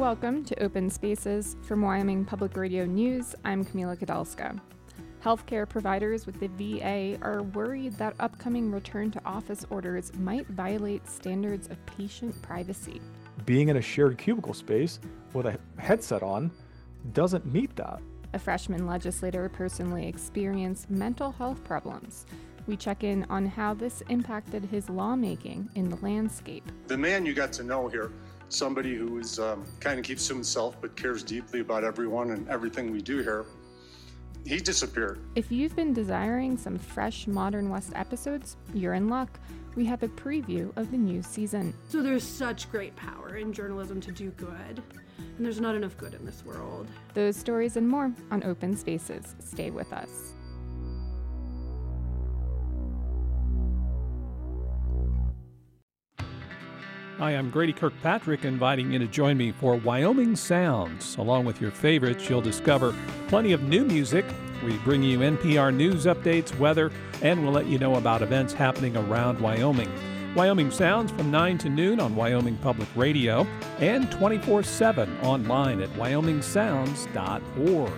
Welcome to Open Spaces. From Wyoming Public Radio News, I'm Camila Kadalska. Healthcare providers with the VA are worried that upcoming return to office orders might violate standards of patient privacy. Being in a shared cubicle space with a headset on doesn't meet that. A freshman legislator personally experienced mental health problems. We check in on how this impacted his lawmaking in the landscape. The man you got to know here, somebody who is kind of keeps to himself but cares deeply about everyone and everything we do here, he disappeared. If you've been desiring some fresh Modern West episodes, you're in luck. We have a preview of the new season. So there's such great power in journalism to do good, and there's not enough good in this world. Those stories and more on Open Spaces. Stay with us. Hi, I'm Grady Kirkpatrick, inviting you to join me for Wyoming Sounds. Along with your favorites, you'll discover plenty of new music. We bring you NPR news updates, weather, and we'll let you know about events happening around Wyoming. Wyoming Sounds from 9 to noon on Wyoming Public Radio and 24/7 online at wyomingsounds.org.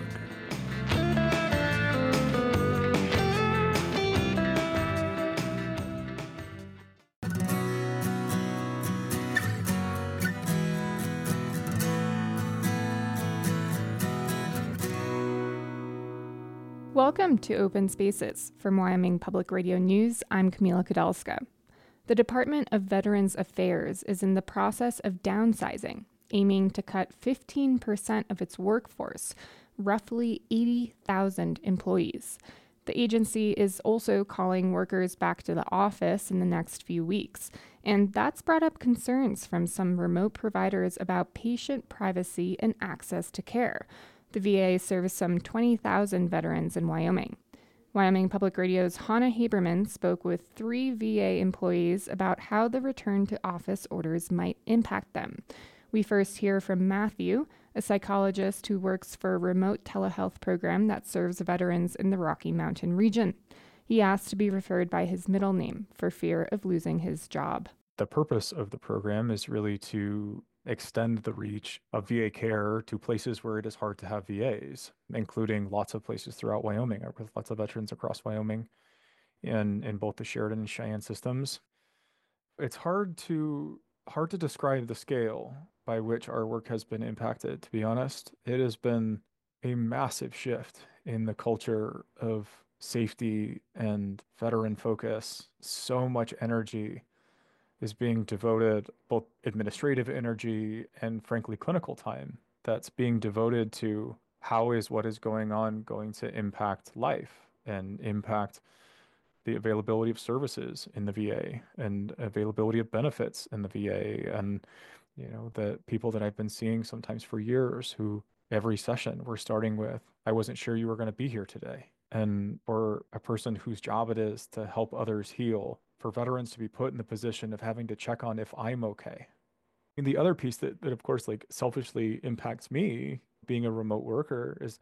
Welcome to Open Spaces. From Wyoming Public Radio News, I'm Camila Kadalska. The Department of Veterans Affairs is in the process of downsizing, aiming to cut 15% of its workforce, roughly 80,000 employees. The agency is also calling workers back to the office in the next few weeks, and that's brought up concerns from some remote providers about patient privacy and access to care. The VA serves some 20,000 veterans in Wyoming. Wyoming Public Radio's Hannah Haberman spoke with 3 VA employees about how the return to office orders might impact them. We first hear from Matthew, a psychologist who works for a remote telehealth program that serves veterans in the Rocky Mountain region. He asked to be referred by his middle name for fear of losing his job. The purpose of the program is really to extend the reach of VA care to places where it is hard to have VAs, including lots of places throughout Wyoming, with lots of veterans across Wyoming in both the Sheridan and Cheyenne systems. It's hard to describe the scale by which our work has been impacted, to be honest. It has been a massive shift in the culture of safety and veteran focus. So much energy is being devoted, both administrative energy and frankly clinical time, that's being devoted to how is what is going on going to impact life and impact the availability of services in the VA and availability of benefits in the VA. And, the people that I've been seeing sometimes for years who every session we're starting with, I wasn't sure you were going to be here today. And for a person whose job it is to help others heal, for veterans to be put in the position of having to check on if I'm okay. And the other piece that of course, selfishly impacts me being a remote worker is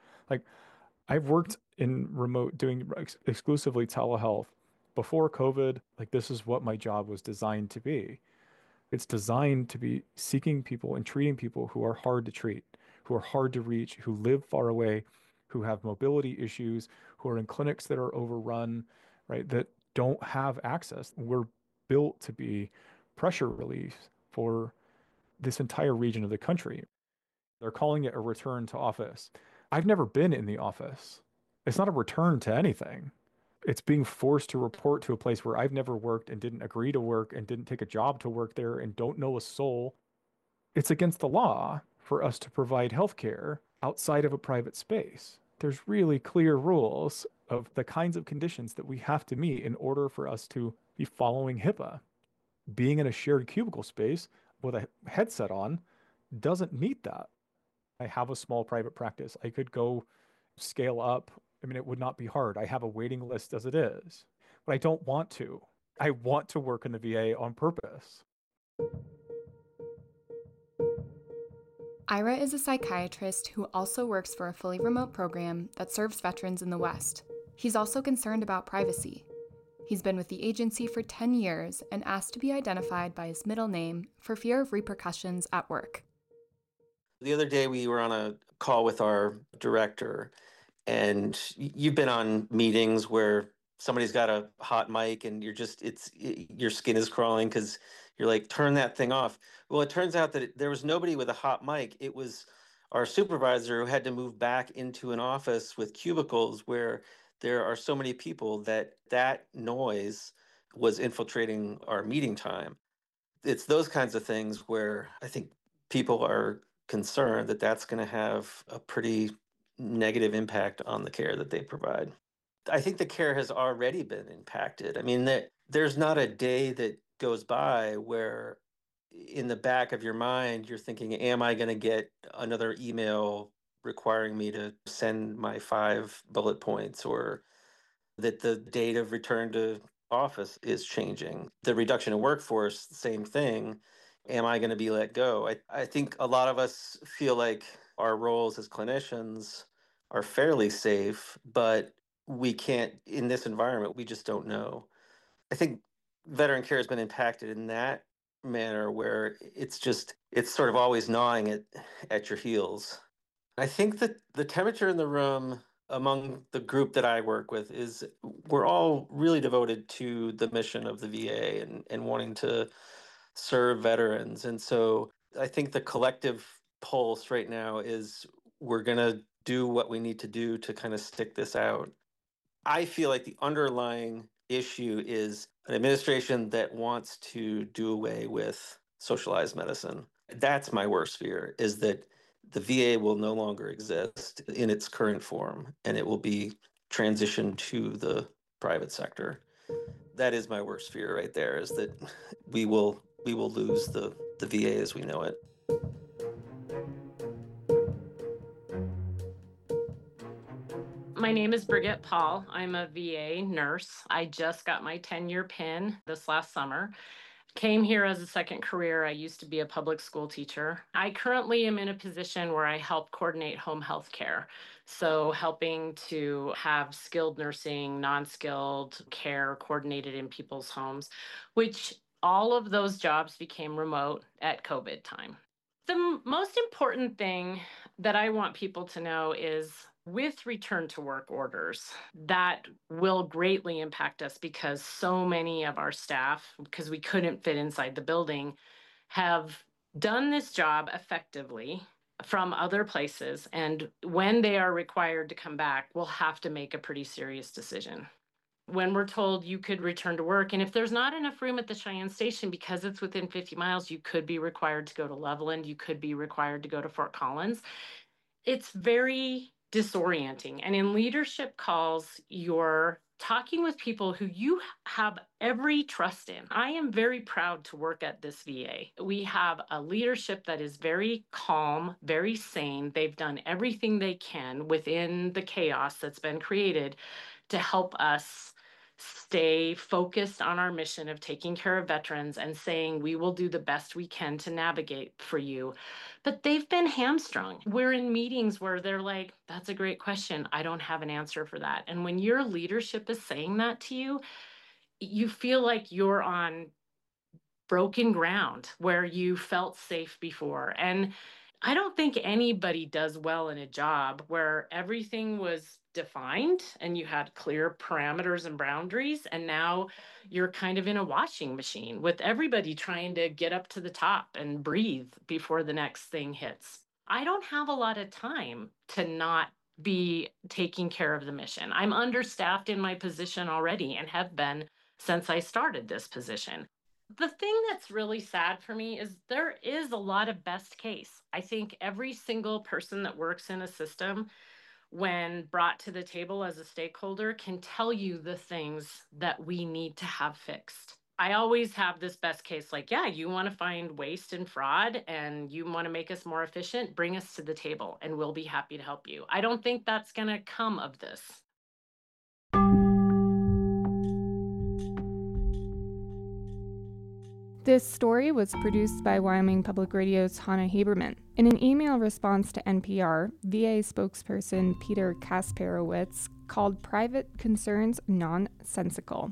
I've worked in remote doing exclusively telehealth before COVID. This is what my job was designed to be. It's designed to be seeking people and treating people who are hard to treat, who are hard to reach, who live far away, who have mobility issues, who are in clinics that are overrun, right? That don't have access. We're built to be pressure relief for this entire region of the country. They're calling it a return to office. I've never been in the office. It's not a return to anything. It's being forced to report to a place where I've never worked and didn't agree to work and didn't take a job to work there and don't know a soul. It's against the law for us to provide healthcare outside of a private space. There's really clear rules of the kinds of conditions that we have to meet in order for us to be following HIPAA. Being in a shared cubicle space with a headset on doesn't meet that. I have a small private practice. I could go scale up. It would not be hard. I have a waiting list as it is, but I don't want to. I want to work in the VA on purpose. Ira is a psychiatrist who also works for a fully remote program that serves veterans in the West. He's also concerned about privacy. He's been with the agency for 10 years and asked to be identified by his middle name for fear of repercussions at work. The other day we were on a call with our director, and you've been on meetings where somebody's got a hot mic and your skin is crawling because you're like, turn that thing off. Well, it turns out that there was nobody with a hot mic. It was our supervisor who had to move back into an office with cubicles where there are so many people that noise was infiltrating our meeting time. It's those kinds of things where I think people are concerned that that's going to have a pretty negative impact on the care that they provide. I think the care has already been impacted. I mean, there's not a day that goes by where in the back of your mind, you're thinking, am I going to get another email requiring me to send my 5 bullet points, or that the date of return to office is changing? The reduction in workforce, same thing. Am I going to be let go? I think a lot of us feel like our roles as clinicians are fairly safe, but we can't, in this environment, we just don't know. I think veteran care has been impacted in that manner where it's sort of always gnawing at your heels. I think that the temperature in the room among the group that I work with is we're all really devoted to the mission of the VA and wanting to serve veterans. And so I think the collective pulse right now is we're going to do what we need to do to kind of stick this out. I feel like the underlying issue is an administration that wants to do away with socialized medicine. That's my worst fear, is that the VA will no longer exist in its current form, and it will be transitioned to the private sector. That is my worst fear right there, is that we will lose the VA as we know it. My name is Brigitte Paul. I'm a VA nurse. I just got my 10-year PIN this last summer. Came here as a second career. I used to be a public school teacher. I currently am in a position where I help coordinate home health care. So helping to have skilled nursing, non-skilled care coordinated in people's homes, which all of those jobs became remote at COVID time. The most important thing that I want people to know is with return to work orders, that will greatly impact us because so many of our staff, because we couldn't fit inside the building, have done this job effectively from other places. And when they are required to come back, we'll have to make a pretty serious decision. When we're told you could return to work, and if there's not enough room at the Cheyenne station because it's within 50 miles, you could be required to go to Loveland, you could be required to go to Fort Collins. It's very disorienting. And in leadership calls, you're talking with people who you have every trust in. I am very proud to work at this VA. We have a leadership that is very calm, very sane. They've done everything they can within the chaos that's been created to help us stay focused on our mission of taking care of veterans and saying we will do the best we can to navigate for you. But they've been hamstrung. We're in meetings where they're like, that's a great question. I don't have an answer for that. And when your leadership is saying that to you, you feel like you're on broken ground where you felt safe before. And I don't think anybody does well in a job where everything was defined and you had clear parameters and boundaries, and now you're kind of in a washing machine with everybody trying to get up to the top and breathe before the next thing hits. I don't have a lot of time to not be taking care of the mission. I'm understaffed in my position already and have been since I started this position. The thing that's really sad for me is there is a lot of best case. I think every single person that works in a system, when brought to the table as a stakeholder, can tell you the things that we need to have fixed. I always have this best case, like, yeah, you want to find waste and fraud and you want to make us more efficient, bring us to the table and we'll be happy to help you. I don't think that's going to come of this. This story was produced by Wyoming Public Radio's Hannah Haberman. In an email response to NPR, VA spokesperson Peter Kasperowicz called private concerns nonsensical.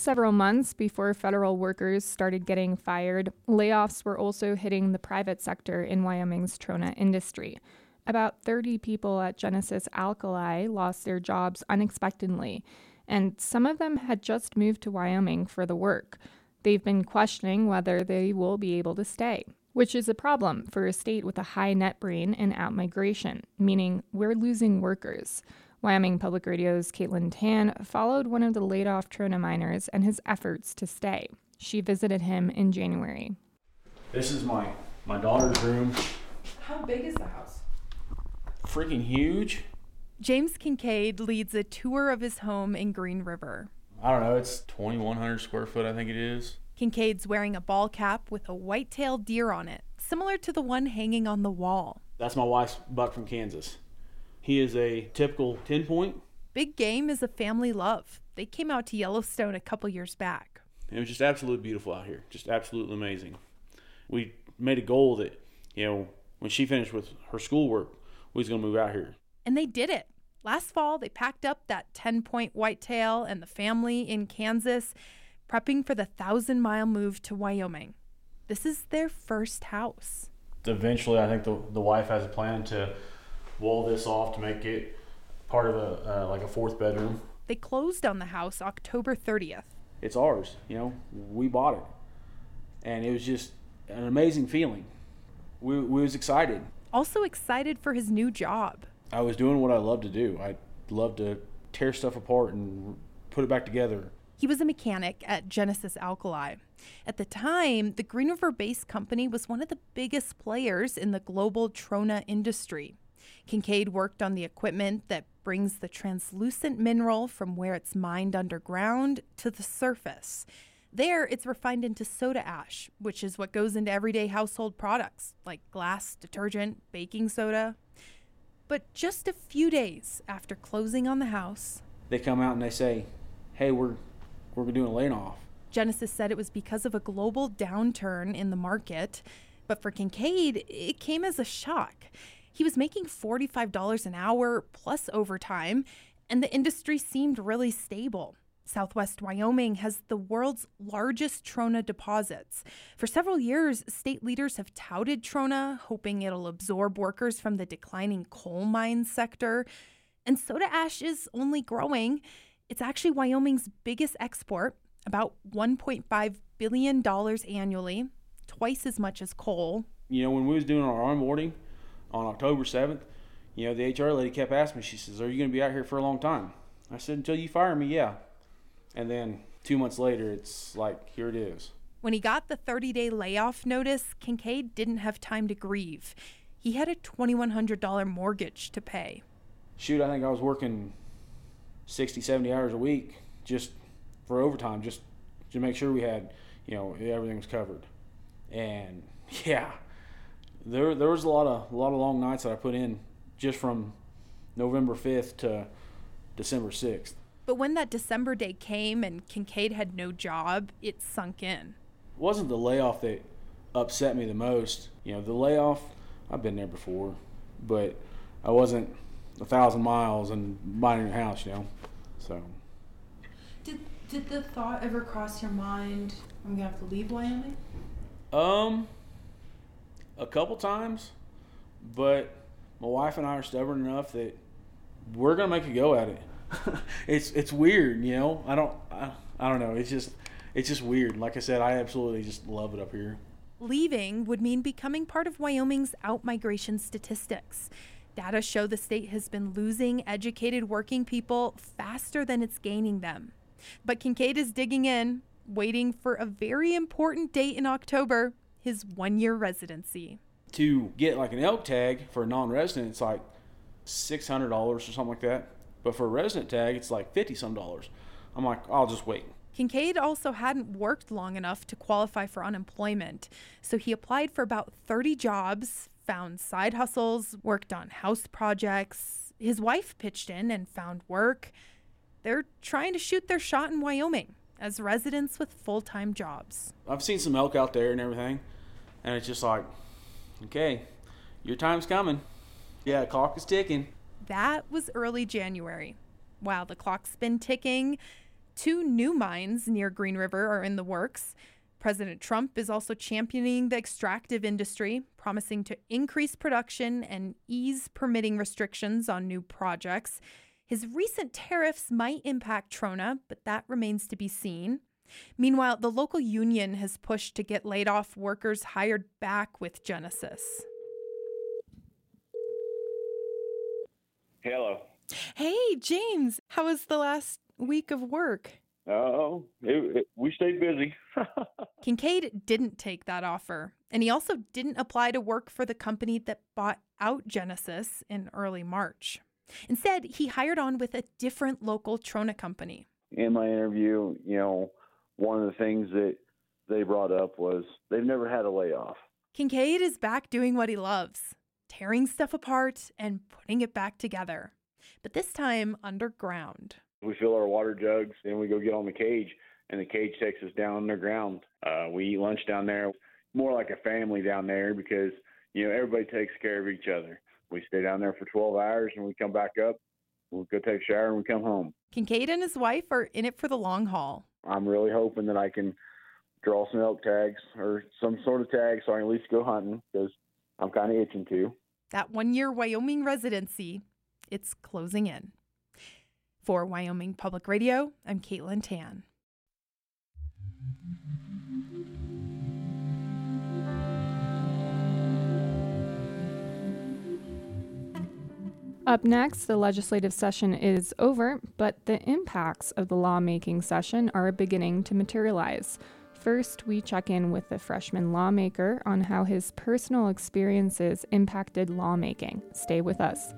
Several months before federal workers started getting fired, layoffs were also hitting the private sector in Wyoming's trona industry. About 30 people at Genesis Alkali lost their jobs unexpectedly, and some of them had just moved to Wyoming for the work. They've been questioning whether they will be able to stay, which is a problem for a state with a high net brain and outmigration, meaning we're losing workers. Wyoming Public Radio's Caitlin Tan followed one of the laid-off trona miners and his efforts to stay. She visited him in January. This is my daughter's room. How big is the house? Freaking huge. James Kincaid leads a tour of his home in Green River. I don't know, it's 2,100 square foot, I think it is. Kincaid's wearing a ball cap with a white-tailed deer on it, similar to the one hanging on the wall. That's my wife's buck from Kansas. He is a typical 10-point. Big game is a family love. They came out to Yellowstone a couple years back. It was just absolutely beautiful out here, just absolutely amazing. We made a goal that, when she finished with her schoolwork, we was going to move out here. And they did it. Last fall, they packed up that 10-point whitetail and the family in Kansas, prepping for the 1,000-mile move to Wyoming. This is their first house. Eventually, I think the wife has a plan to wall this off to make it part of a fourth bedroom. They closed on the house October 30th. It's ours, we bought it. And it was just an amazing feeling. We was excited. Also excited for his new job. I was doing what I love to do. I love to tear stuff apart and put it back together. He was a mechanic at Genesis Alkali. At the time, the Green River-based company was one of the biggest players in the global trona industry. Kincaid worked on the equipment that brings the translucent mineral from where it's mined underground to the surface. There, it's refined into soda ash, which is what goes into everyday household products like glass, detergent, baking soda. But just a few days after closing on the house, they come out and they say, hey, we're doing a layoff. Genesis said it was because of a global downturn in the market, but for Kincaid, it came as a shock. He was making $45 an hour plus overtime, and the industry seemed really stable. Southwest Wyoming has the world's largest trona deposits. For several years, state leaders have touted trona, hoping it'll absorb workers from the declining coal mine sector. And soda ash is only growing. It's actually Wyoming's biggest export, about $1.5 billion annually, twice as much as coal. When we was doing our onboarding on October 7th, the HR lady kept asking me, she says, are you going to be out here for a long time? I said, until you fire me, yeah. And then 2 months later, it's like, here it is. When he got the 30-day layoff notice, Kincaid didn't have time to grieve. He had a $2,100 mortgage to pay. Shoot, I think I was working 60, 70 hours a week just for overtime, just to make sure we had, everything was covered. And yeah, there was a lot of long nights that I put in just from November 5th to December 6th. But when that December day came and Kincaid had no job, it sunk in. It wasn't the layoff that upset me the most. The layoff, I've been there before, but I wasn't 1,000 miles and buying a house, so. Did the thought ever cross your mind, I'm gonna have to leave Wyoming? A couple times, but my wife and I are stubborn enough that we're gonna make a go at it. It's weird, I don't know. It's just weird. Like I said, I absolutely just love it up here. Leaving would mean becoming part of Wyoming's outmigration statistics. Data show the state has been losing educated working people faster than it's gaining them. But Kincaid is digging in, waiting for a very important date in October, his 1-year residency. To get like an elk tag for a non-resident, it's like $600 or something like that. But for a resident tag, it's like $50-some. I'm like, I'll just wait. Kincaid also hadn't worked long enough to qualify for unemployment, so he applied for about 30 jobs, found side hustles, worked on house projects. His wife pitched in and found work. They're trying to shoot their shot in Wyoming as residents with full-time jobs. I've seen some elk out there and everything, and it's just like, okay, your time's coming. Yeah, clock is ticking. That was early January. While the clock's been ticking, 2 new mines near Green River are in the works. President Trump is also championing the extractive industry, promising to increase production and ease permitting restrictions on new projects. His recent tariffs might impact Trona, but that remains to be seen. Meanwhile, the local union has pushed to get laid off workers hired back with Genesis. Hello. Hey, James, how was the last week of work? Oh, we stayed busy. Kincaid didn't take that offer, and he also didn't apply to work for the company that bought out Genesis in early March. Instead, he hired on with a different local Trona company. In my interview, one of the things that they brought up was they've never had a layoff. Kincaid is back doing what he loves, tearing stuff apart and putting it back together, but this time underground. We fill our water jugs, then we go get on the cage, and the cage takes us down underground. We eat lunch down there, more like a family down there because, everybody takes care of each other. We stay down there for 12 hours, and we come back up, we'll go take a shower, and we come home. Kincaid and his wife are in it for the long haul. I'm really hoping that I can draw some elk tags or some sort of tag so I can at least go hunting because I'm kind of itching to. That 1-year Wyoming residency, it's closing in. For Wyoming Public Radio, I'm Caitlin Tan. Up next, the legislative session is over, but the impacts of the lawmaking session are beginning to materialize. First, we check in with the freshman lawmaker on how his personal experiences impacted lawmaking. Stay with us.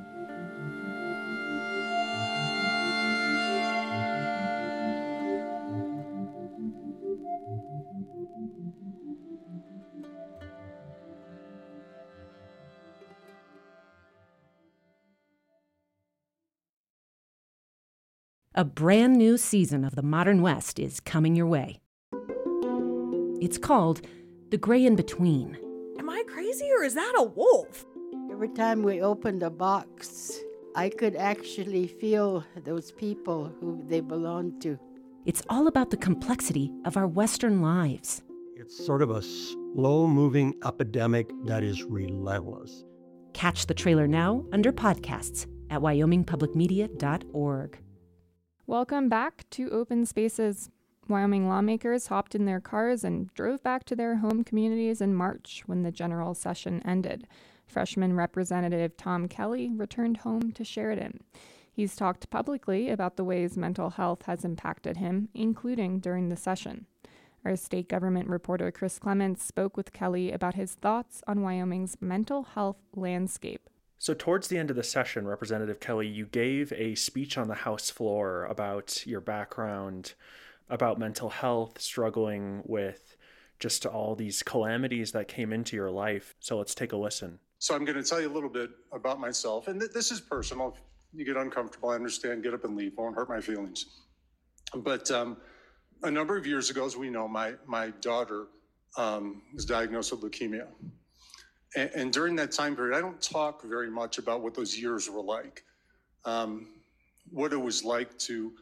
A brand new season of The Modern West is coming your way. It's called The Gray in Between. Am I crazy or is that a wolf? Every time we opened a box, I could actually feel those people who they belonged to. It's all about the complexity of our Western lives. It's sort of a slow-moving epidemic that is relentless. Catch the trailer now under podcasts at wyomingpublicmedia.org. Welcome back to Open Spaces. Wyoming lawmakers hopped in their cars and drove back to their home communities in March when the general session ended. Freshman Representative Tom Kelly returned home to Sheridan. He's talked publicly about the ways mental health has impacted him, including during the session. Our state government reporter Chris Clements spoke with Kelly about his thoughts on Wyoming's mental health landscape. So towards the end of the session, Representative Kelly, you gave a speech on the House floor about your background, about mental health, struggling with just all these calamities that came into your life. So let's take a listen. So I'm going to tell you a little bit about myself, and this is personal. If you get uncomfortable, I understand, get up and leave, won't hurt my feelings. But a number of years ago, as we know, my daughter was diagnosed with leukemia. And during that time period, I don't talk very much about what those years were like, what it was like to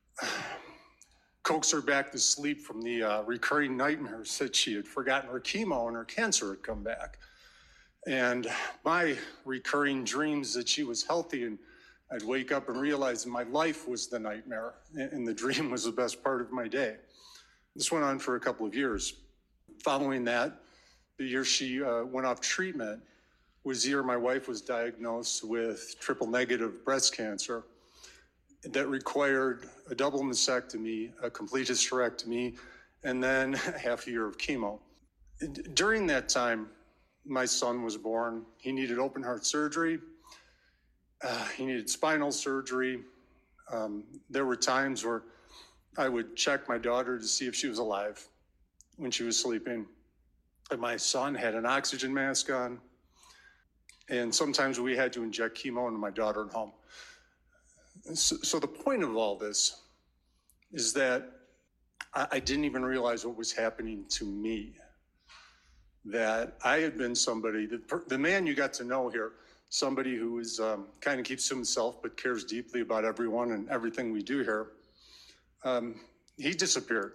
coax her back to sleep from the recurring nightmares that she had forgotten her chemo and her cancer had come back. And my recurring dreams that she was healthy and I'd wake up and realize my life was the nightmare and the dream was the best part of my day. This went on for a couple of years. Following that, the year she went off treatment was the year my wife was diagnosed with triple-negative breast cancer that required a double mastectomy, a complete hysterectomy, and then half a year of chemo. During that time, my son was born. He needed open heart surgery. He needed spinal surgery. There were times where I would check my daughter to see if she was alive when she was sleeping. And my son had an oxygen mask on. And sometimes we had to inject chemo into my daughter at home. So the point of all this is that I didn't even realize what was happening to me. That I had been somebody, the man you got to know here, somebody who is kind of keeps to himself but cares deeply about everyone and everything we do here. he disappeared.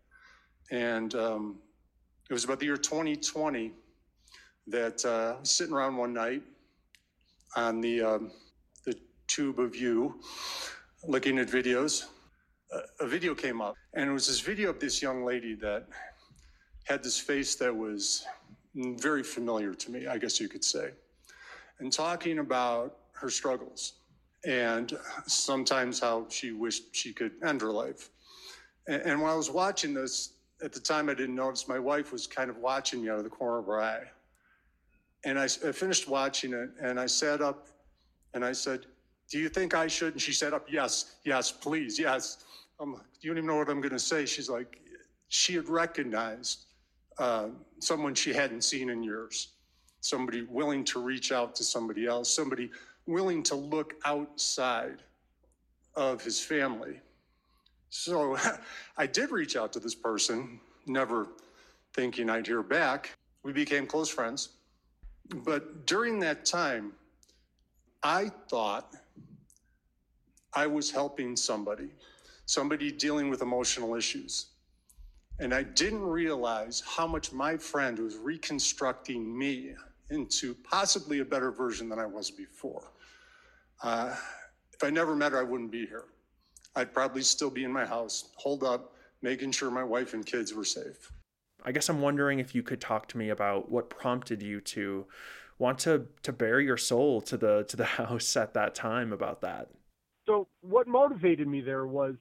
And it was about the year 2020 that I was sitting around one night on the tube of you, looking at videos. A video came up, and it was this video of this young lady that had this face that was very familiar to me, I guess you could say, and talking about her struggles and sometimes how she wished she could end her life. And while I was watching this, at the time I didn't notice, my wife was kind of watching me out of the corner of her eye. And I finished watching it, and I sat up and I said, "Do you think I should?" And she sat up, "Yes, yes, please, yes." I'm like, "You don't even know what I'm going to say." She's like, she had recognized someone she hadn't seen in years, somebody willing to reach out to somebody else, somebody willing to look outside of his family. So I did reach out to this person, never thinking I'd hear back. We became close friends. But during that time, I thought I was helping somebody dealing with emotional issues. And I didn't realize how much my friend was reconstructing me into possibly a better version than I was before. If I never met her, I wouldn't be here. I'd probably still be in my house, holed up, making sure my wife and kids were safe. I guess I'm wondering if you could talk to me about what prompted you to want to bare your soul to the house at that time about that. So what motivated me there was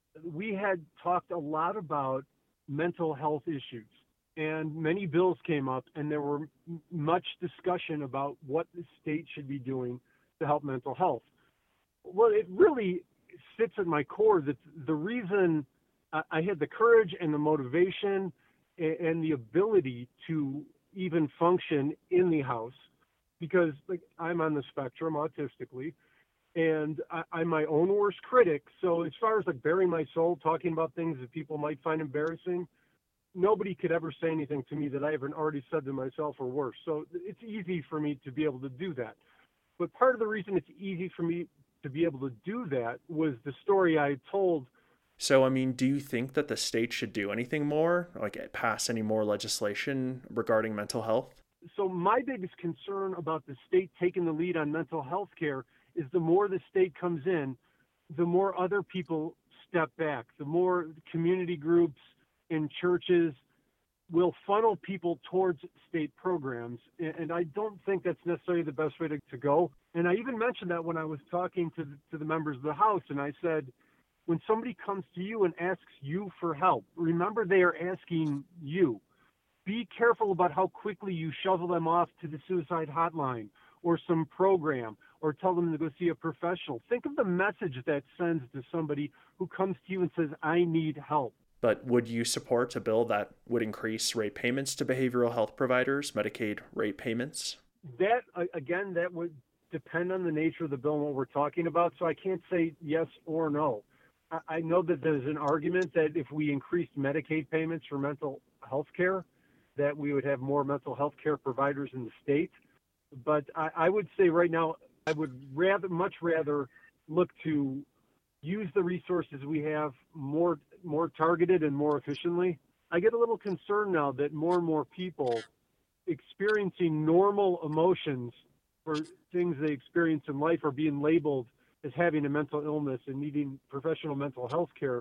we had talked a lot about mental health issues, and many bills came up, and there were much discussion about what the state should be doing to help mental health. Well, it really sits at my core that the reason I had the courage and the motivation and the ability to even function in the house, because like I'm on the spectrum autistically, and I'm my own worst critic. So as far as like bearing my soul, talking about things that people might find embarrassing, nobody could ever say anything to me that I haven't already said to myself or worse. So it's easy for me to be able to do that. But part of the reason it's easy for me to be able to do that was the story I told. So, I mean, do you think that the state should do anything more, like pass any more legislation regarding mental health? So my biggest concern about the state taking the lead on mental health care is the more the state comes in, the more other people step back, the more community groups and churches will funnel people towards state programs. And I don't think that's necessarily the best way to go. And I even mentioned that when I was talking to the members of the House, and I said, when somebody comes to you and asks you for help, remember they are asking you. Be careful about how quickly you shovel them off to the suicide hotline or some program or tell them to go see a professional. Think of the message that sends to somebody who comes to you and says, I need help. But would you support a bill that would increase rate payments to behavioral health providers, Medicaid rate payments? That, again, that would depend on the nature of the bill and what we're talking about, so I can't say yes or no. I know that there's an argument that if we increased Medicaid payments for mental health care, that we would have more mental health care providers in the state. But I would say right now, I would much rather look to use the resources we have more targeted and more efficiently. I get a little concerned now that more and more people experiencing normal emotions for things they experience in life are being labeled as having a mental illness and needing professional mental health care.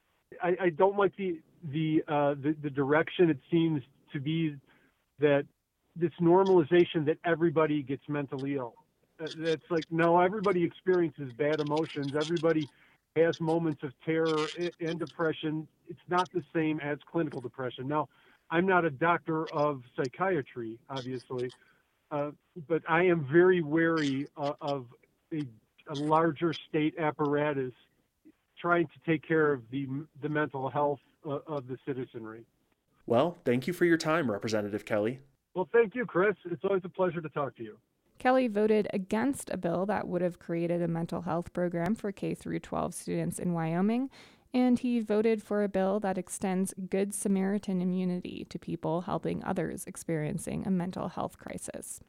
I don't like the direction it seems to be, that this normalization that everybody gets mentally ill. It's like, no, everybody experiences bad emotions. Everybody has moments of terror and depression. It's not the same as clinical depression. Now, I'm not a doctor of psychiatry, obviously, but I am very wary of a larger state apparatus trying to take care of the mental health of the citizenry. Well, thank you for your time, Representative Kelly. Well, thank you, Chris. It's always a pleasure to talk to you. Kelly voted against a bill that would have created a mental health program for K-12 students in Wyoming, and he voted for a bill that extends Good Samaritan immunity to people helping others experiencing a mental health crisis.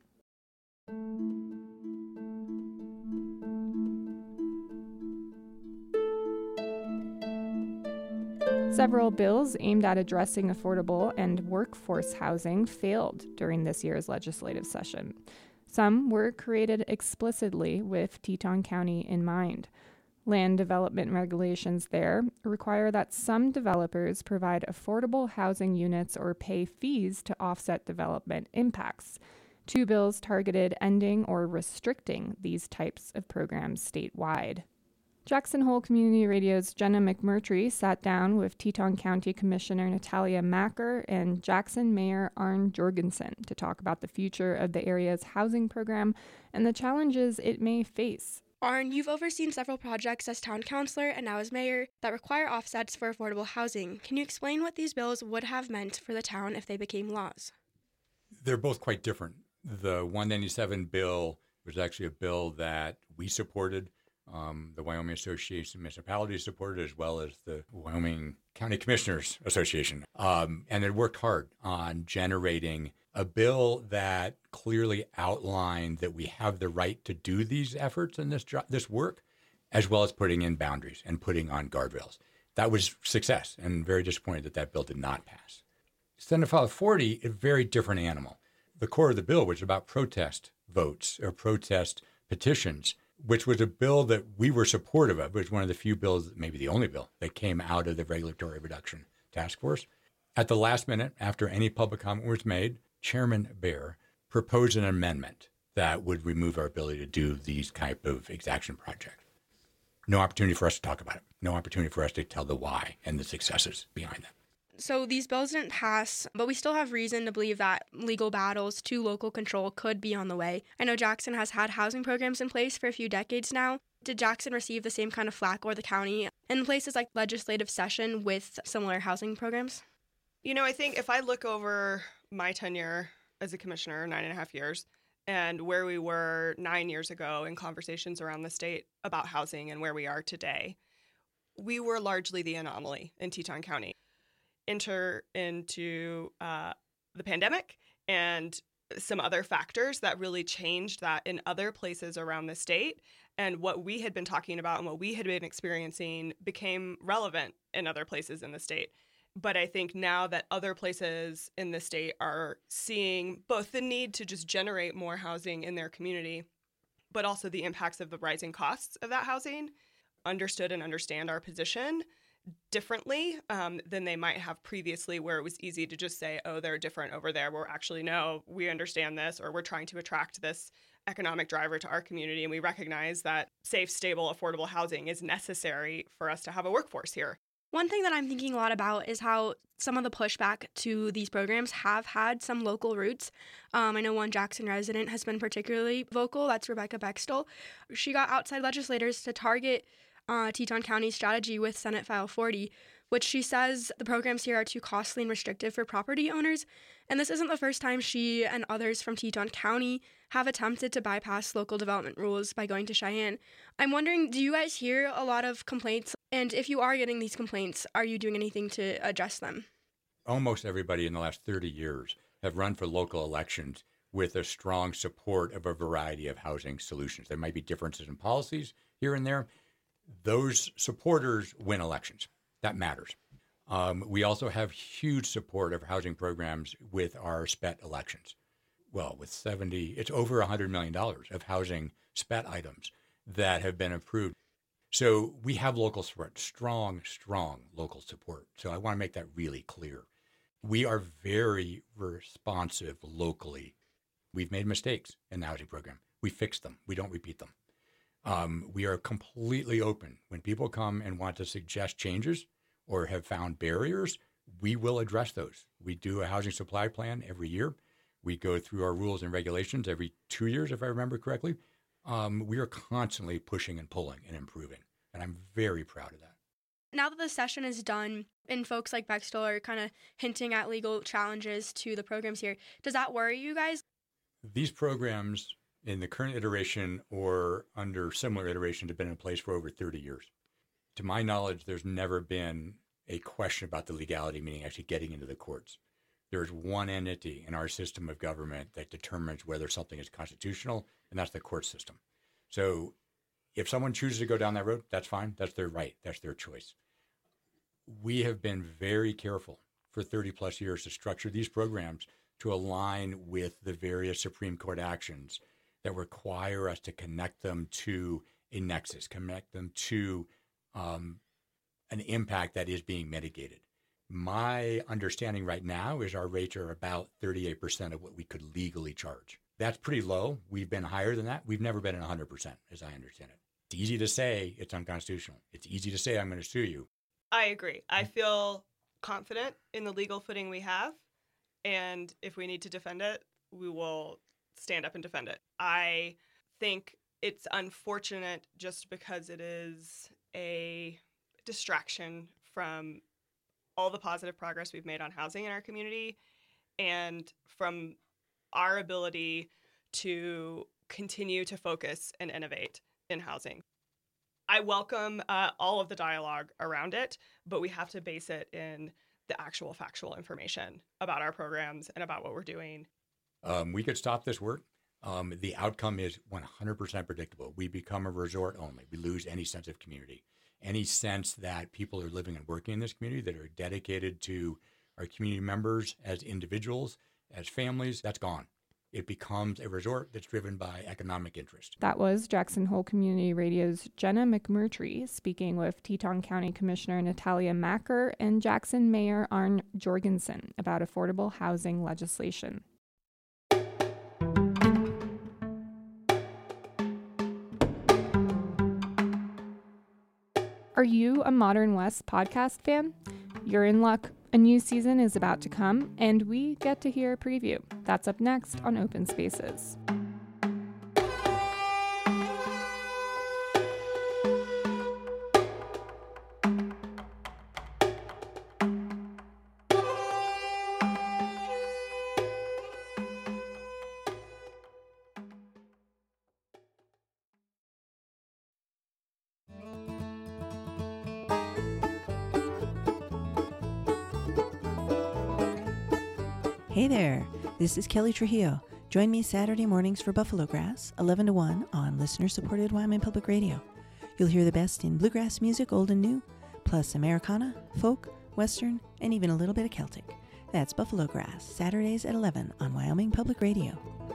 Several bills aimed at addressing affordable and workforce housing failed during this year's legislative session. Some were created explicitly with Teton County in mind. Land development regulations there require that some developers provide affordable housing units or pay fees to offset development impacts. 2 bills targeted ending or restricting these types of programs statewide. Jackson Hole Community Radio's Jenna McMurtry sat down with Teton County Commissioner Natalia Macker and Jackson Mayor Arne Jorgensen to talk about the future of the area's housing program and the challenges it may face. Arne, you've overseen several projects as town councilor and now as mayor that require offsets for affordable housing. Can you explain what these bills would have meant for the town if they became laws? They're both quite different. The 197 bill was actually a bill that we supported. The Wyoming Association of Municipalities supported, as well as the Wyoming County Commissioners Association. And it worked hard on generating a bill that clearly outlined that we have the right to do these efforts and this work, as well as putting in boundaries and putting on guardrails. That was success, and very disappointed that that bill did not pass. Senate File 40, a very different animal. The core of the bill was about protest votes or protest petitions, which was a bill that we were supportive of. It was one of the few bills, maybe the only bill, that came out of the Regulatory Reduction Task Force. At the last minute, after any public comment was made, Chairman Baer proposed an amendment that would remove our ability to do these type of exaction projects. No opportunity for us to talk about it. No opportunity for us to tell the why and the successes behind them. So these bills didn't pass, but we still have reason to believe that legal battles to local control could be on the way. I know Jackson has had housing programs in place for a few decades now. Did Jackson receive the same kind of flack or the county in places like legislative session with similar housing programs? You know, I think if I look over my tenure as a commissioner, 9.5 years, and where we were 9 years ago in conversations around the state about housing and where we are today, we were largely the anomaly in Teton County. Enter into the pandemic and some other factors that really changed that in other places around the state. And what we had been talking about and what we had been experiencing became relevant in other places in the state. But I think now that other places in the state are seeing both the need to just generate more housing in their community, but also the impacts of the rising costs of that housing, understood and understand our position differently than they might have previously, where it was easy to just say, oh, they're different over there. We're actually, no, we understand this, or we're trying to attract this economic driver to our community. And we recognize that safe, stable, affordable housing is necessary for us to have a workforce here. One thing that I'm thinking a lot about is how some of the pushback to these programs have had some local roots. I know one Jackson resident has been particularly vocal. That's Rebecca Bextel. She got outside legislators to target Teton County's strategy with Senate File 40, which she says the programs here are too costly and restrictive for property owners. And this isn't the first time she and others from Teton County have attempted to bypass local development rules by going to Cheyenne. I'm wondering, do you guys hear a lot of complaints? And if you are getting these complaints, are you doing anything to address them? Almost everybody in the last 30 years have run for local elections with a strong support of a variety of housing solutions. There might be differences in policies here and there. Those supporters win elections. That matters. We also have huge support of housing programs with our SPET elections. Well, with it's over $100 million of housing SPET items that have been approved. So we have local support, strong local support. So I want to make that really clear. We are very responsive locally. We've made mistakes in the housing program. We fix them. We don't repeat them. We are completely open. When people come and want to suggest changes or have found barriers, we will address those. We do a housing supply plan every year. We go through our rules and regulations every 2 years, if I remember correctly. We are constantly pushing and pulling and improving, and I'm very proud of that. Now that the session is done and folks like Bextel are kind of hinting at legal challenges to the programs here, does that worry you guys? These programs in the current iteration or under similar iterations have been in place for over 30 years. To my knowledge, there's never been a question about the legality, meaning actually getting into the courts. There's one entity in our system of government that determines whether something is constitutional, and that's the court system. So if someone chooses to go down that road, that's fine. That's their right. That's their choice. we have been very careful for 30 plus years to structure these programs to align with the various Supreme Court actions that require us to connect them to a nexus, connect them to an impact that is being mitigated. My understanding right now is our rates are about 38% of what we could legally charge. That's pretty low. We've been higher than that. We've never been at 100%, as I understand it. It's easy to say it's unconstitutional. It's easy to say I'm going to sue you. I agree. I feel confident in the legal footing we have. And if we need to defend it, we will stand up and defend it. I think it's unfortunate just because it is a distraction from all the positive progress we've made on housing in our community and from our ability to continue to focus and innovate in housing. I welcome all of the dialogue around it, but we have to base it in the actual factual information about our programs and about what we're doing. We could stop this work. The outcome is 100% predictable. We become a resort only. We lose any sense of community, any sense that people are living and working in this community, that are dedicated to our community members as individuals, as families. That's gone. It becomes a resort that's driven by economic interest. That was Jackson Hole Community Radio's Jenna McMurtry speaking with Teton County Commissioner Natalia Macker and Jackson Mayor Arne Jorgensen about affordable housing legislation. Are you a Modern West podcast fan? You're in luck. A new season is about to come, and we get to hear a preview. That's up next on Open Spaces. Hey there, this is Kelly Trujillo. Join me Saturday mornings for Buffalo Grass, 11 to 1 on listener-supported Wyoming Public Radio. You'll hear the best in bluegrass music, old and new, plus Americana, folk, Western, and even a little bit of Celtic. That's Buffalo Grass, Saturdays at 11 on Wyoming Public Radio.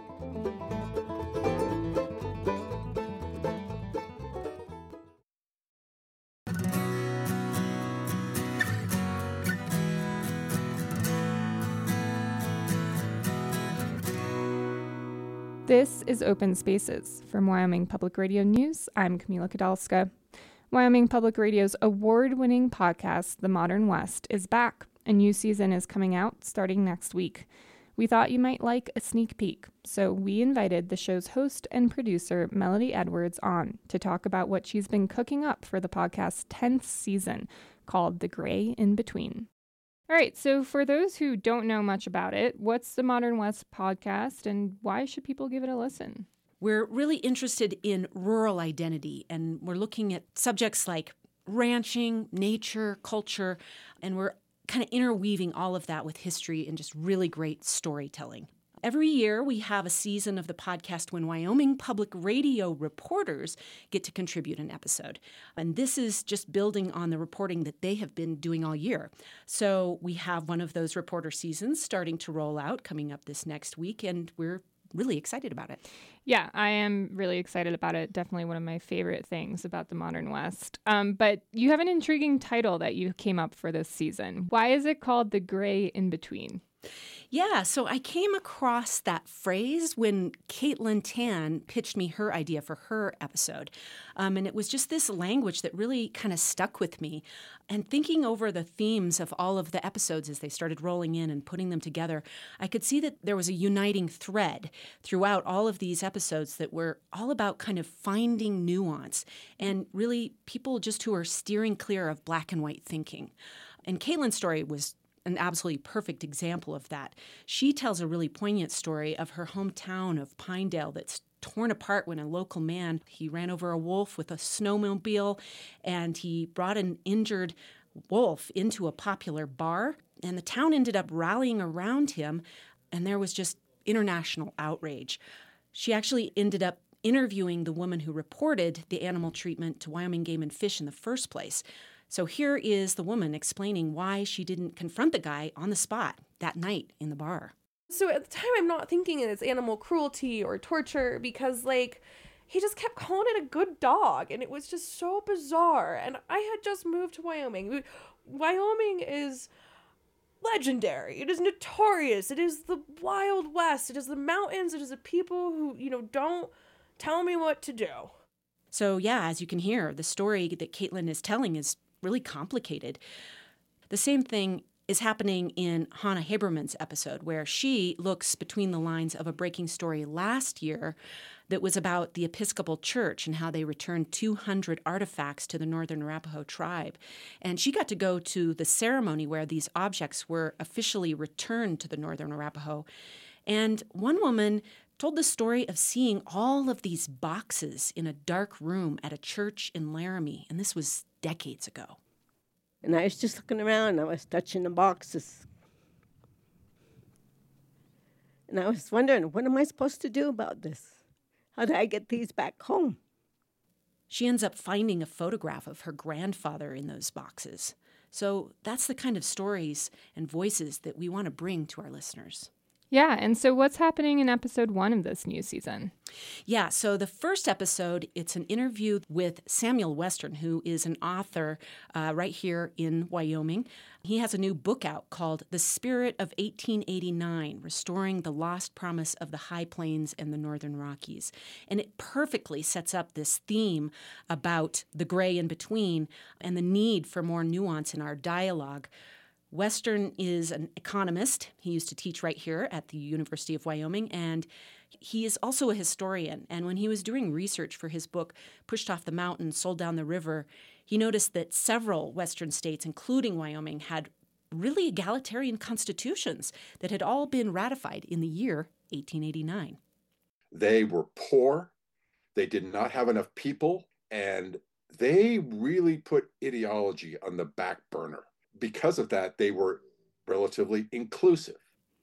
This is Open Spaces. From Wyoming Public Radio News, I'm Camila Kadalska. Wyoming Public Radio's award-winning podcast, The Modern West, is back. A new season is coming out starting next week. We thought you might like a sneak peek, so we invited the show's host and producer, Melody Edwards, on to talk about what she's been cooking up for the podcast's 10th season, called The Gray in Between. All right, so for those who don't know much about it, what's the Modern West podcast and why should people give it a listen? We're really interested in rural identity, and we're looking at subjects like ranching, nature, culture, and we're kind of interweaving all of that with history and just really great storytelling. Every year, we have a season of the podcast when Wyoming Public Radio reporters get to contribute an episode. And this is just building on the reporting that they have been doing all year. So we have one of those reporter seasons starting to roll out coming up this next week, and we're really excited about it. Yeah, I am really excited about it. Definitely one of my favorite things about the Modern West. But you have an intriguing title that you came up for this season. Why is it called The Gray in Between? Yeah, so I came across that phrase when Caitlin Tan pitched me her idea for her episode. And it was just this language that really kind of stuck with me. And thinking over the themes of all of the episodes as they started rolling in and putting them together, I could see that there was a uniting thread throughout all of these episodes that were all about kind of finding nuance and really people just who are steering clear of black and white thinking. And Caitlin's story was an absolutely perfect example of that. She tells a really poignant story of her hometown of Pinedale that's torn apart when a local man, he ran over a wolf with a snowmobile, and he brought an injured wolf into a popular bar, and the town ended up rallying around him, and there was just international outrage. She actually ended up interviewing the woman who reported the animal treatment to Wyoming Game and Fish in the first place. So here is the woman explaining why she didn't confront the guy on the spot that night in the bar. So at the time, I'm not thinking it's animal cruelty or torture because, like, he just kept calling it a good dog, and it was just so bizarre. And I had just moved to Wyoming. Wyoming is legendary. It is notorious. It is the Wild West. It is the mountains. It is the people who, don't tell me what to do. So yeah, as you can hear, the story that Caitlin is telling is really complicated. The same thing is happening in Hannah Haberman's episode, where she looks between the lines of a breaking story last year that was about the Episcopal Church and how they returned 200 artifacts to the Northern Arapaho tribe. And she got to go to the ceremony where these objects were officially returned to the Northern Arapaho. And one woman told the story of seeing all of these boxes in a dark room at a church in Laramie, and this was decades ago. And I was just looking around, and I was touching the boxes. And I was wondering, what am I supposed to do about this? How do I get these back home? She ends up finding a photograph of her grandfather in those boxes. So that's the kind of stories and voices that we want to bring to our listeners. Yeah, and so what's happening in episode 1 of this new season? Yeah, so the first episode, it's an interview with Samuel Western, who is an author right here in Wyoming. He has a new book out called The Spirit of 1889, Restoring the Lost Promise of the High Plains and the Northern Rockies. And it perfectly sets up this theme about the gray in between and the need for more nuance in our dialogue. Western is an economist. He used to teach right here at the University of Wyoming, and he is also a historian. And when he was doing research for his book, Pushed Off the Mountain, Sold Down the River, he noticed that several Western states, including Wyoming, had really egalitarian constitutions that had all been ratified in the year 1889. They were poor, they did not have enough people, and they really put ideology on the back burner. Because of that, they were relatively inclusive.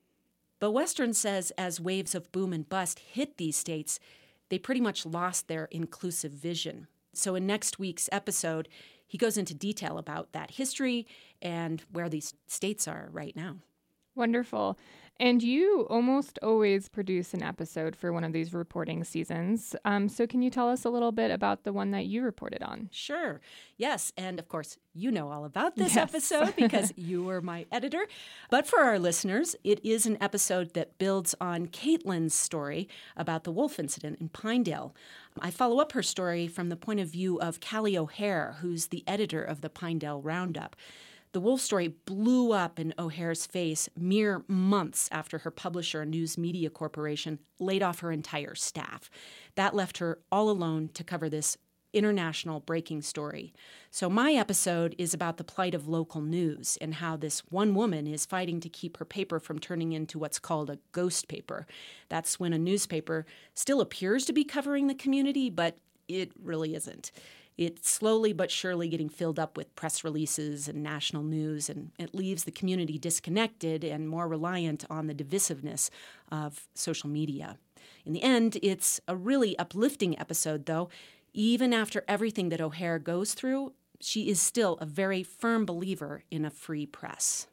But Western says as waves of boom and bust hit these states, they pretty much lost their inclusive vision. So in next week's episode, he goes into detail about that history and where these states are right now. Wonderful. And you almost always produce an episode for one of these reporting seasons. So can you tell us a little bit about the one that you reported on? Sure. Yes. And of course, you know all about this episode because you were my editor. But for our listeners, it is an episode that builds on Caitlin's story about the wolf incident in Pinedale. I follow up her story from the point of view of Callie O'Hare, who's the editor of the Pinedale Roundup. The wolf story blew up in O'Hare's face mere months after her publisher, News Media Corporation, laid off her entire staff. That left her all alone to cover this international breaking story. So my episode is about the plight of local news and how this one woman is fighting to keep her paper from turning into what's called a ghost paper. That's when a newspaper still appears to be covering the community, but it really isn't. It's slowly but surely getting filled up with press releases and national news, and it leaves the community disconnected and more reliant on the divisiveness of social media. In the end, it's a really uplifting episode, though. Even after everything that O'Hare goes through, she is still a very firm believer in a free press.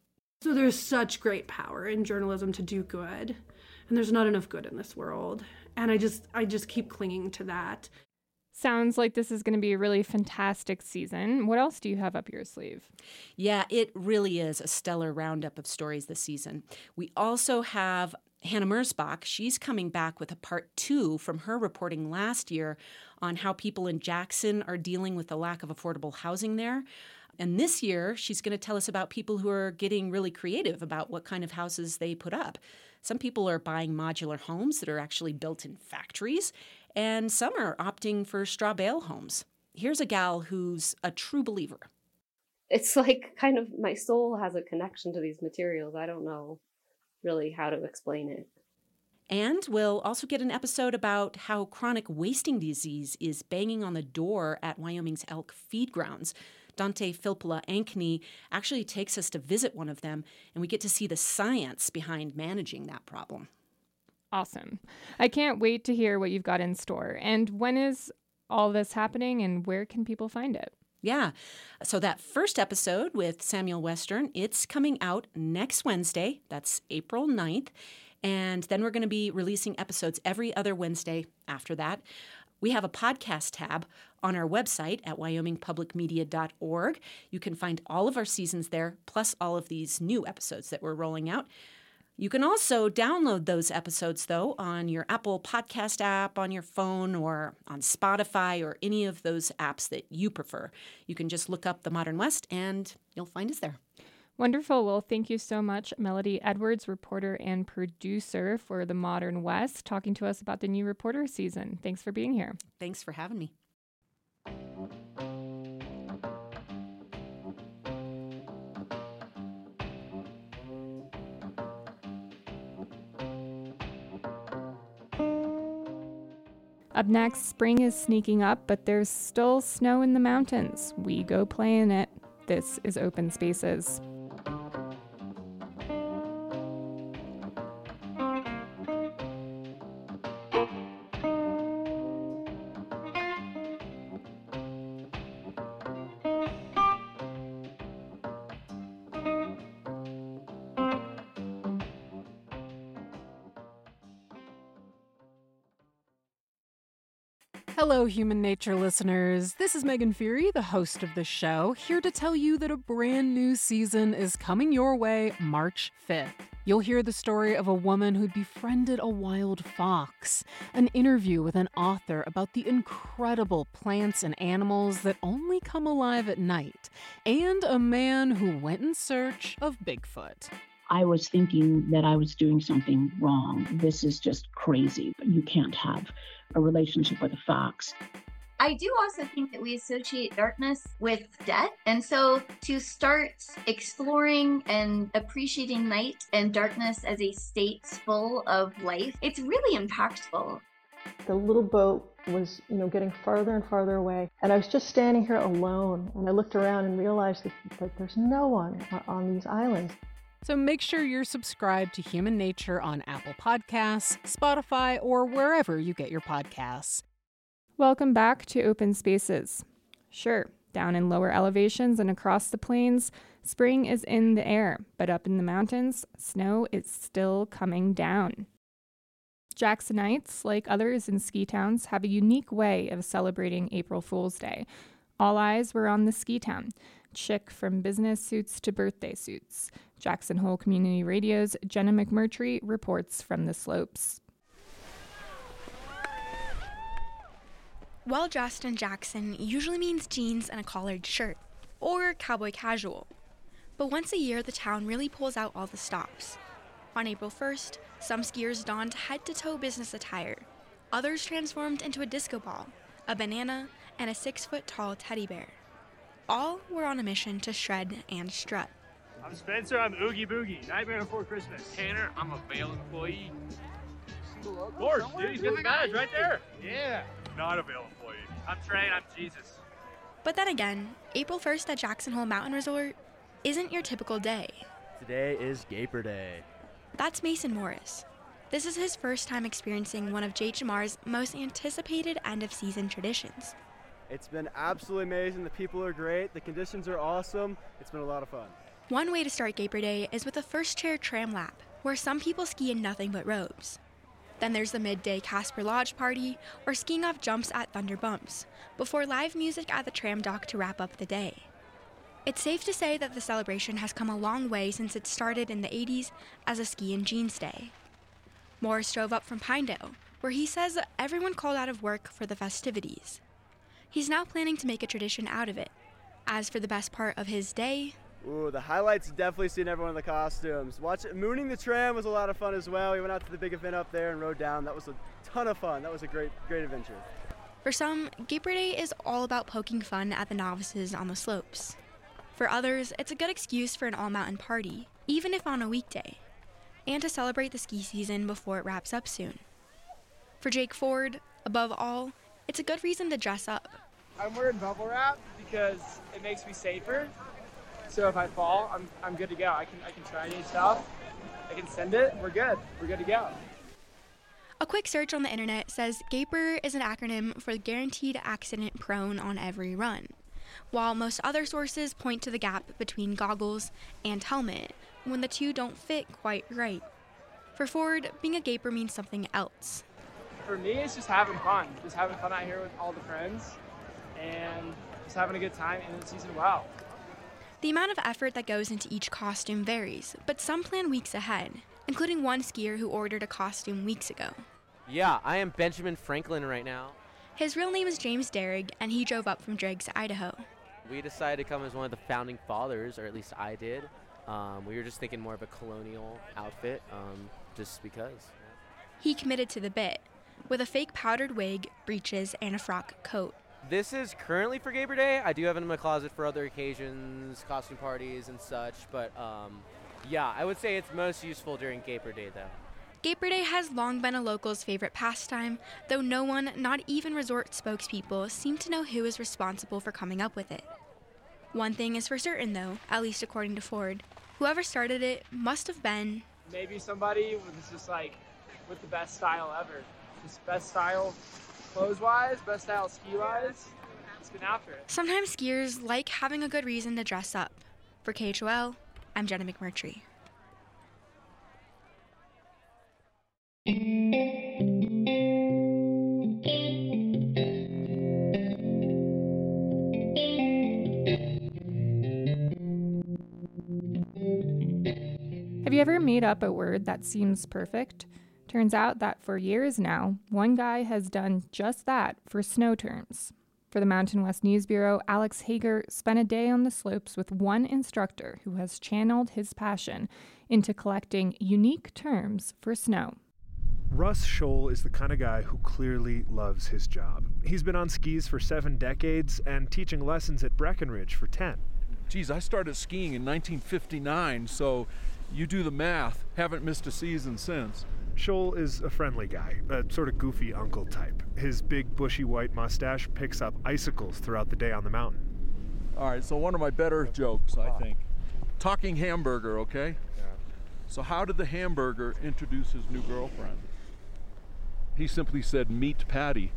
So there's such great power in journalism to do good, and there's not enough good in this world. And I just keep clinging to that. Sounds like this is going to be a really fantastic season. What else do you have up your sleeve? Yeah, it really is a stellar roundup of stories this season. We also have Hannah Mersbach. She's coming back with a part 2 from her reporting last year on how people in Jackson are dealing with the lack of affordable housing there. And this year, she's going to tell us about people who are getting really creative about what kind of houses they put up. Some people are buying modular homes that are actually built in factories, and some are opting for straw bale homes. Here's a gal who's a true believer. It's like kind of my soul has a connection to these materials. I don't know really how to explain it. And we'll also get an episode about how chronic wasting disease is banging on the door at Wyoming's elk feed grounds. Dante Filppula Ankeny actually takes us to visit one of them, and we get to see the science behind managing that problem. Awesome. I can't wait to hear what you've got in store. And when is all this happening, and where can people find it? Yeah. So that first episode with Samuel Western, it's coming out next Wednesday. That's April 9th. And then we're going to be releasing episodes every other Wednesday after that. We have a podcast tab on our website at wyomingpublicmedia.org. You can find all of our seasons there, plus all of these new episodes that we're rolling out. You can also download those episodes, though, on your Apple Podcast app, on your phone, or on Spotify, or any of those apps that you prefer. You can just look up The Modern West, and you'll find us there. Wonderful. Well, thank you so much, Melody Edwards, reporter and producer for The Modern West, talking to us about the new reporter season. Thanks for being here. Thanks for having me. Up next, spring is sneaking up, but there's still snow in the mountains. We go play in it. This is Open Spaces. Hello, Human Nature listeners. This is Megan Fury, the host of the show, here to tell you that a brand new season is coming your way March 5th. You'll hear the story of a woman who befriended a wild fox, an interview with an author about the incredible plants and animals that only come alive at night, and a man who went in search of Bigfoot. I was thinking that I was doing something wrong. This is just crazy. You can't have a relationship with a fox. I do also think that we associate darkness with death. And so to start exploring and appreciating night and darkness as a state full of life, it's really impactful. The little boat was, getting farther and farther away. And I was just standing here alone. And I looked around and realized that there's no one on these islands. So make sure you're subscribed to Human Nature on Apple Podcasts, Spotify, or wherever you get your podcasts. Welcome back to Open Spaces. Sure, down in lower elevations and across the plains, spring is in the air, but up in the mountains, snow is still coming down. Jacksonites, like others in ski towns, have a unique way of celebrating April Fool's Day. All eyes were on the ski town, chic from business suits to birthday suits. Jackson Hole Community Radio's Jenna McMurtry reports from the slopes. Well-dressed in Jackson usually means jeans and a collared shirt, or cowboy casual. But once a year, the town really pulls out all the stops. On April 1st, some skiers donned head-to-toe business attire. Others transformed into a disco ball, a banana, and a 6-foot-tall teddy bear. All were on a mission to shred and strut. I'm Spencer, I'm Oogie Boogie, Nightmare Before Christmas. Tanner, I'm a Vail employee. Of course, dude, he's got the badge right there. Yeah. Not a Vail employee. I'm Trey and I'm Jesus. But then again, April 1st at Jackson Hole Mountain Resort isn't your typical day. Today is Gaper Day. That's Mason Morris. This is his first time experiencing one of JHMR's most anticipated end-of-season traditions. It's been absolutely amazing. The people are great. The conditions are awesome. It's been a lot of fun. One way to start Gaper Day is with a first-chair tram lap, where some people ski in nothing but robes. Then there's the midday Casper Lodge party, or skiing off jumps at Thunder Bumps, before live music at the tram dock to wrap up the day. It's safe to say that the celebration has come a long way since it started in the 80s as a ski and jeans day. Morris drove up from Pinedale, where he says everyone called out of work for the festivities. He's now planning to make a tradition out of it. As for the best part of his day... Ooh, the highlights definitely seeing everyone in the costumes. Mooning the tram was a lot of fun as well. We went out to the big event up there and rode down. That was a ton of fun. That was a great adventure. For some, Gaper Day is all about poking fun at the novices on the slopes. For others, it's a good excuse for an all-mountain party, even if on a weekday, and to celebrate the ski season before it wraps up soon. For Jake Ford, above all, it's a good reason to dress up. I'm wearing bubble wrap because it makes me safer. So if I fall, I'm good to go. I can try new stuff. I can send it. We're good. We're good to go. A quick search on the internet says GAPER is an acronym for Guaranteed Accident Prone on Every Run. while most other sources point to the gap between goggles and helmet when the two don't fit quite right. For Ford, being a gaper means something else. For me, it's just having fun. Just having fun out here with all the friends and just having a good time in the season well. The amount of effort that goes into each costume varies, but some plan weeks ahead, including one skier who ordered a costume weeks ago. Yeah, I am Benjamin Franklin right now. His real name is James Derrig, and he drove up from Driggs, Idaho. We decided to come as one of the founding fathers, or at least I did. We were just thinking more of a colonial outfit, just because. He committed to the bit, with a fake powdered wig, breeches, and a frock coat. This is currently for Gaper Day. I do have it in my closet for other occasions, costume parties and such, but yeah, I would say it's most useful during Gaper Day, though. Gaper Day has long been a local's favorite pastime, though no one, not even resort spokespeople, seem to know who is responsible for coming up with it. One thing is for certain, though, at least according to Ford. Whoever started it must have been... maybe somebody was just like with the best style ever. Just best style clothes-wise, best style ski-wise. It's been after it. Sometimes skiers like having a good reason to dress up. For KHOL, I'm Jenna McMurtry. Have you ever made up a word that seems perfect? Turns out that for years now, one guy has done just that for snow terms. For the Mountain West News Bureau, Alex Hager spent a day on the slopes with one instructor who has channeled his passion into collecting unique terms for snow. Russ Scholl is the kind of guy who clearly loves his job. He's been on skis for 7 decades and teaching lessons at Breckenridge for 10. Geez, I started skiing in 1959, so you do the math. Haven't missed a season since. Scholl is a friendly guy, a sort of goofy uncle type. His big bushy white mustache picks up icicles throughout the day on the mountain. All right, so one of my better jokes, I think. Talking hamburger, okay? Yeah. So how did the hamburger introduce his new girlfriend? He simply said, "Meet Patty."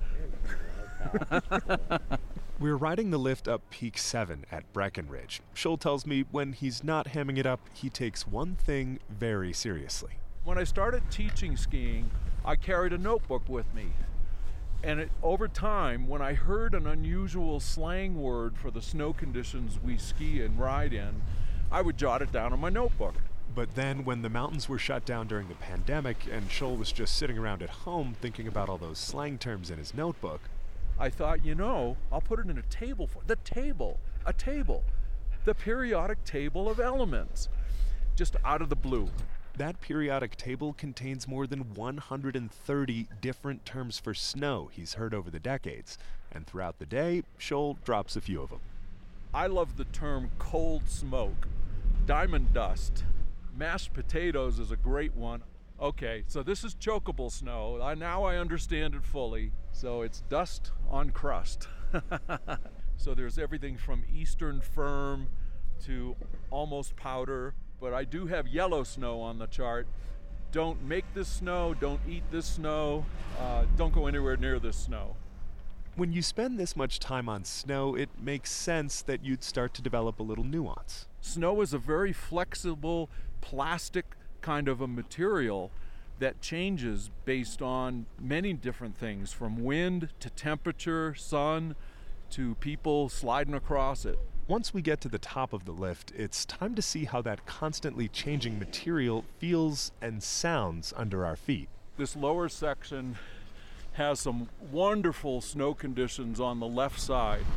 We're riding the lift up Peak 7 at Breckenridge. Scholl tells me when he's not hamming it up, he takes one thing very seriously. When I started teaching skiing, I carried a notebook with me. And over time, when I heard an unusual slang word for the snow conditions we ski and ride in, I would jot it down in my notebook. But then when the mountains were shut down during the pandemic and Scholl was just sitting around at home thinking about all those slang terms in his notebook, I thought, I'll put it in a table a table, the periodic table of elements, just out of the blue. That periodic table contains more than 130 different terms for snow he's heard over the decades, and throughout the day, Scholl drops a few of them. I love the term cold smoke, diamond dust, mashed potatoes is a great one. Okay, so this is chokeable snow. Now I understand it fully. So it's dust on crust. So there's everything from eastern firm to almost powder, but I do have yellow snow on the chart. Don't make this snow, don't eat this snow, don't go anywhere near this snow. When you spend this much time on snow, it makes sense that you'd start to develop a little nuance. Snow is a very flexible, plastic kind of a material that changes based on many different things, from wind to temperature, sun, to people sliding across it. Once we get to the top of the lift, it's time to see how that constantly changing material feels and sounds under our feet. This lower section has some wonderful snow conditions on the left side.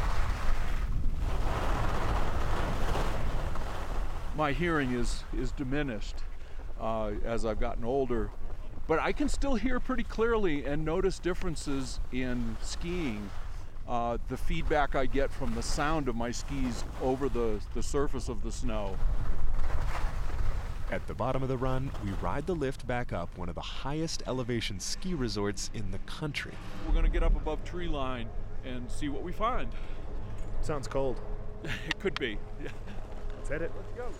My hearing is diminished as I've gotten older, but I can still hear pretty clearly and notice differences in skiing. The feedback I get from the sound of my skis over the surface of the snow. At the bottom of the run, we ride the lift back up one of the highest elevation ski resorts in the country. We're gonna get up above tree line and see what we find. Sounds cold. It could be. Yeah. Let's hit it. Let's go.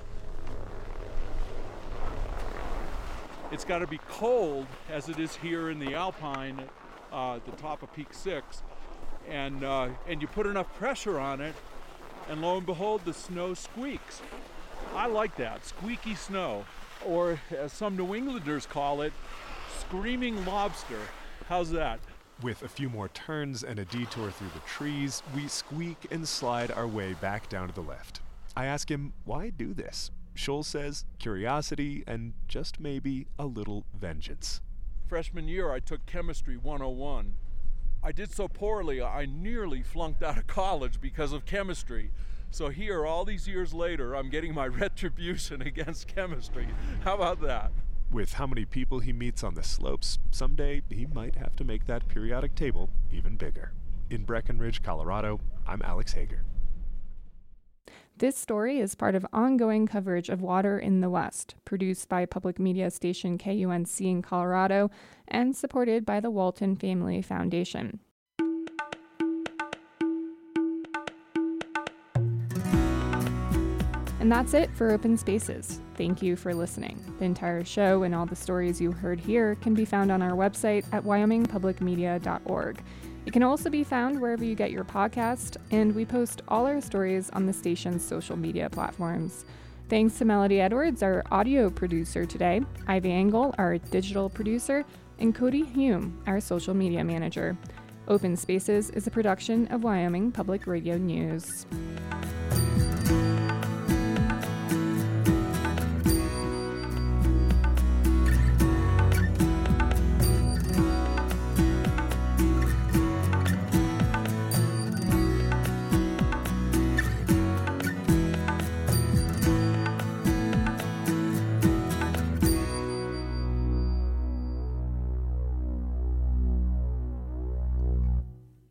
It's got to be cold, as it is here in the Alpine, at the top of Peak 6. and you put enough pressure on it, and lo and behold, the snow squeaks. I like that, squeaky snow, or as some New Englanders call it, screaming lobster. How's that? With a few more turns and a detour through the trees, we squeak and slide our way back down to the lift. I ask him, why do this? Scholl says, curiosity and just maybe a little vengeance. Freshman year, I took Chemistry 101. I did so poorly, I nearly flunked out of college because of chemistry. So here, all these years later, I'm getting my retribution against chemistry. How about that? With how many people he meets on the slopes, someday he might have to make that periodic table even bigger. In Breckenridge, Colorado, I'm Alex Hager. This story is part of ongoing coverage of water in the West, produced by public media station KUNC in Colorado and supported by the Walton Family Foundation. And that's it for Open Spaces. Thank you for listening. The entire show and all the stories you heard here can be found on our website at wyomingpublicmedia.org. It can also be found wherever you get your podcast, and we post all our stories on the station's social media platforms. Thanks to Melody Edwards, our audio producer today, Ivy Engel, our digital producer, and Cody Hume, our social media manager. Open Spaces is a production of Wyoming Public Radio News.